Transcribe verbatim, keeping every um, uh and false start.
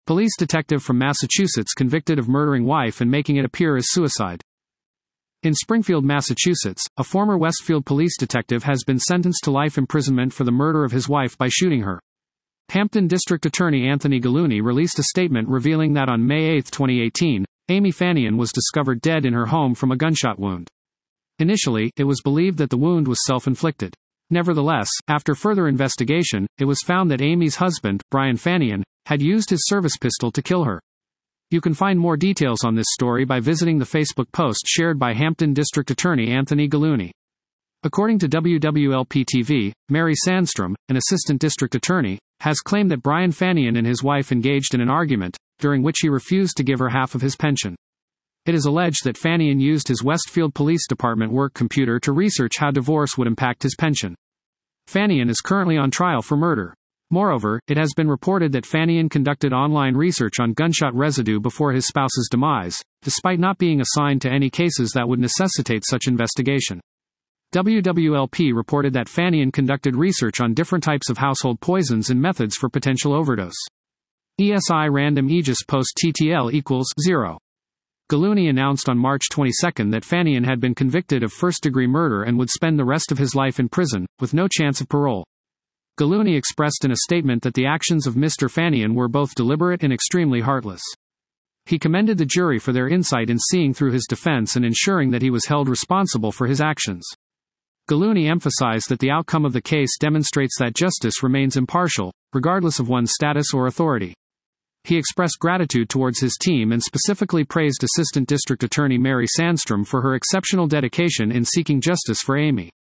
Police detective from Massachusetts convicted of murdering wife and making it appear as suicide. In Springfield, Massachusetts, a former Westfield police detective has been sentenced to life imprisonment for the murder of his wife by shooting her. Hampton District Attorney Anthony Gallooni released a statement revealing that on May eighth, twenty eighteen, Amy Fanian was discovered dead in her home from a gunshot wound. Initially, it was believed that the wound was self-inflicted. Nevertheless, after further investigation, it was found that Amy's husband, Brian Fanian, had used his service pistol to kill her. You can find more details on this story by visiting the Facebook post shared by Hampton District Attorney Anthony Gallooni. According to W W L P T V, Mary Sandstrom, an assistant district attorney, has claimed that Brian Fanian and his wife engaged in an argument, during which he refused to give her half of his pension. It is alleged that Fanian used his Westfield Police Department work computer to research how divorce would impact his pension. Fanian is currently on trial for murder. Moreover, it has been reported that Fanian conducted online research on gunshot residue before his spouse's demise, despite not being assigned to any cases that would necessitate such investigation. W W L P reported that Fanian conducted research on different types of household poisons and methods for potential overdose. E S I Random Aegis Post T T L equals zero. Gallooni announced on March twenty-second that Fanian had been convicted of first-degree murder and would spend the rest of his life in prison, with no chance of parole. Gallooni expressed in a statement that the actions of Mister Fanian were both deliberate and extremely heartless. He commended the jury for their insight in seeing through his defense and ensuring that he was held responsible for his actions. Gallooni emphasized that the outcome of the case demonstrates that justice remains impartial, regardless of one's status or authority. He expressed gratitude towards his team and specifically praised Assistant District Attorney Mary Sandstrom for her exceptional dedication in seeking justice for Amy.